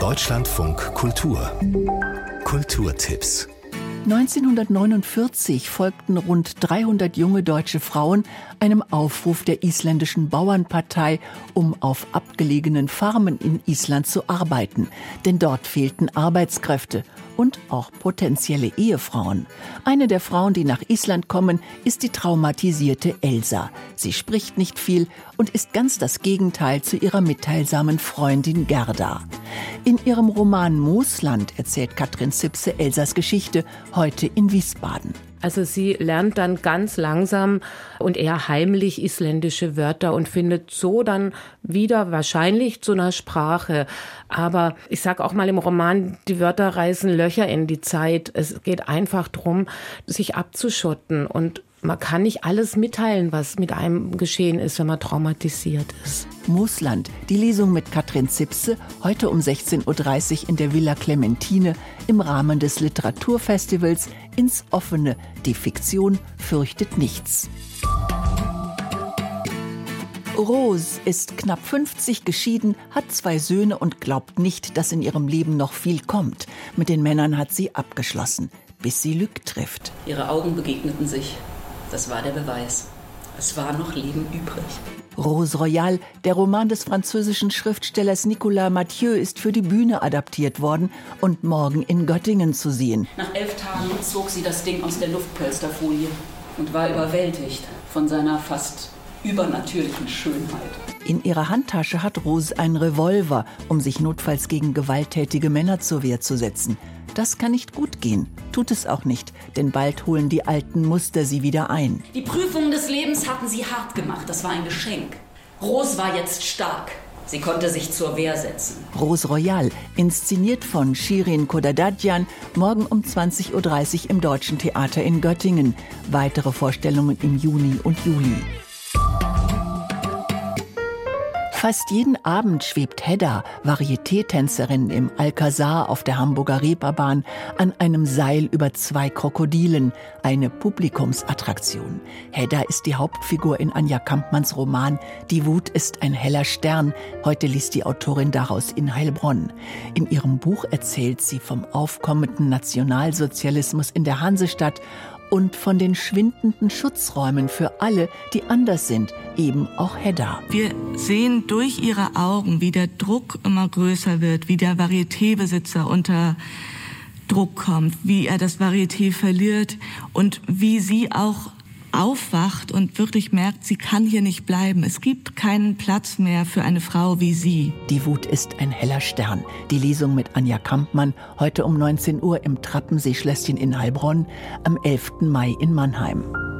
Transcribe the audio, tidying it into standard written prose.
Deutschlandfunk Kultur. Kulturtipps. 1949 folgten rund 300 junge deutsche Frauen einem Aufruf der isländischen Bauernpartei, um auf abgelegenen Farmen in Island zu arbeiten. Denn dort fehlten Arbeitskräfte und auch potenzielle Ehefrauen. Eine der Frauen, die nach Island kommen, ist die traumatisierte Elsa. Sie spricht nicht viel und ist ganz das Gegenteil zu ihrer mitteilsamen Freundin Gerda. In ihrem Roman Moosland erzählt Katrin Zipse Elsas Geschichte, heute in Wiesbaden. Also sie lernt dann ganz langsam und eher heimlich isländische Wörter und findet so dann wieder wahrscheinlich zu einer Sprache. Aber ich sag auch mal im Roman, die Wörter reißen Löcher in die Zeit. Es geht einfach darum, sich abzuschotten. Und man kann nicht alles mitteilen, was mit einem geschehen ist, wenn man traumatisiert ist. Moosland, die Lesung mit Katrin Zipse, heute um 16.30 Uhr in der Villa Clementine im Rahmen des Literaturfestivals Ins Offene. Die Fiktion fürchtet nichts. Rose ist knapp 50, geschieden, hat 2 Söhne und glaubt nicht, dass in ihrem Leben noch viel kommt. Mit den Männern hat sie abgeschlossen, bis sie Luc trifft. Ihre Augen begegneten sich. Das war der Beweis. Es war noch Leben übrig. Rose Royale, der Roman des französischen Schriftstellers Nicolas Mathieu, ist für die Bühne adaptiert worden und morgen in Göttingen zu sehen. Nach 11 Tagen zog sie das Ding aus der Luftpolsterfolie und war überwältigt von seiner fast übernatürlichen Schönheit. In ihrer Handtasche hat Rose einen Revolver, um sich notfalls gegen gewalttätige Männer zur Wehr zu setzen. Das kann nicht gut gehen, tut es auch nicht, denn bald holen die alten Muster sie wieder ein. Die Prüfungen des Lebens hatten sie hart gemacht, das war ein Geschenk. Rose war jetzt stark, sie konnte sich zur Wehr setzen. Rose Royale, inszeniert von Shirin Kodadadjan, morgen um 20.30 Uhr im Deutschen Theater in Göttingen. Weitere Vorstellungen im Juni und Juli. Fast jeden Abend schwebt Hedda, Varieté-Tänzerin im Alcazar auf der Hamburger Reeperbahn, an einem Seil über 2 Krokodilen, eine Publikumsattraktion. Hedda ist die Hauptfigur in Anja Kampmanns Roman Die Wut ist ein heller Stern. Heute liest die Autorin daraus in Heilbronn. In ihrem Buch erzählt sie vom aufkommenden Nationalsozialismus in der Hansestadt und von den schwindenden Schutzräumen für alle, die anders sind, eben auch Hedda. Wir sehen durch ihre Augen, wie der Druck immer größer wird, wie der Varieté-Besitzer unter Druck kommt, wie er das Varieté verliert und wie sie auch aufwacht und wirklich merkt, sie kann hier nicht bleiben. Es gibt keinen Platz mehr für eine Frau wie sie. Die Wut ist ein heller Stern. Die Lesung mit Anja Kampmann, heute um 19 Uhr im Trappensee-Schlösschen in Heilbronn, am 11. Mai in Mannheim.